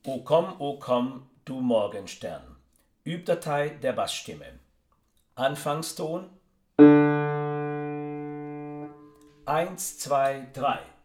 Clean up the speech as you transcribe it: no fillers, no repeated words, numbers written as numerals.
O komm, du Morgenstern. Übdatei der Bassstimme. Anfangston 1, 2, 3.